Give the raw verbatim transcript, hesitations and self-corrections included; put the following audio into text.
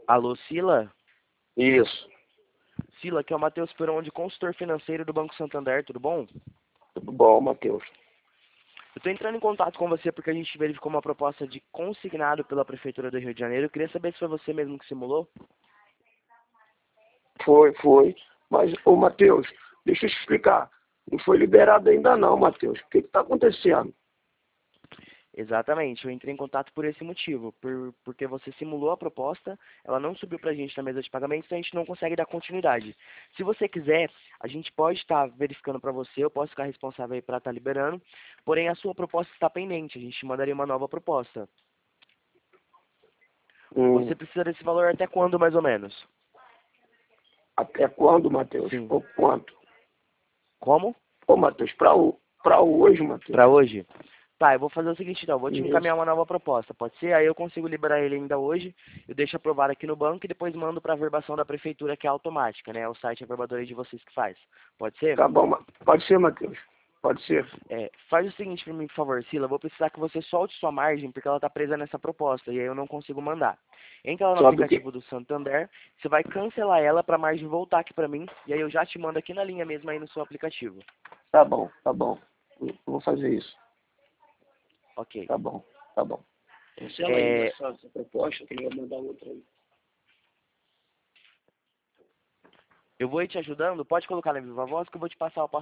Alô, Sila? Isso. Sila, aqui é o Matheus Peron, de consultor financeiro do Banco Santander, tudo bom? Tudo bom, Matheus? Eu estou entrando em contato com você porque a gente verificou uma proposta de consignado pela Prefeitura do Rio de Janeiro. Eu queria saber se foi você mesmo que simulou. Foi, foi. Mas, ô Matheus, deixa eu te explicar. Não foi liberado ainda não, Matheus. O que está acontecendo? Exatamente, eu entrei em contato por esse motivo, por, porque você simulou a proposta, ela não subiu para a gente na mesa de pagamentos, então a gente não consegue dar continuidade. Se você quiser, a gente pode estar verificando para você, eu posso ficar responsável para estar liberando, porém a sua proposta está pendente, a gente mandaria uma nova proposta. Hum, Você precisa desse valor até quando, mais ou menos? até quando, Matheus? Sim. Ou quanto? Como? Ô, Matheus, para pra hoje, Matheus. Para hoje? Tá, eu vou fazer o seguinte então, eu vou te Isso. encaminhar uma nova proposta, pode ser? Aí eu consigo liberar ele ainda hoje, eu deixo aprovado aqui no banco e depois mando para a averbação da prefeitura, que é automática, né? É o site averbador aí de vocês que faz. Pode ser? Tá bom, Ma- pode ser, Matheus. Pode ser. É, faz o seguinte para mim, por favor, Sila, eu vou precisar que você solte sua margem, porque ela está presa nessa proposta, e aí eu não consigo mandar. Entra lá no Sobe o quê? aplicativo do Santander, você vai cancelar ela para a margem voltar aqui para mim, e aí eu já te mando aqui na linha mesmo aí no seu aplicativo. Tá bom, tá bom. Eu vou fazer isso. Ok. Tá bom, tá bom. Cancela aí É, essa, essa proposta que ele vai mandar outra aí. eu vou ir te ajudando, pode colocar na viva voz que eu vou te passar o passo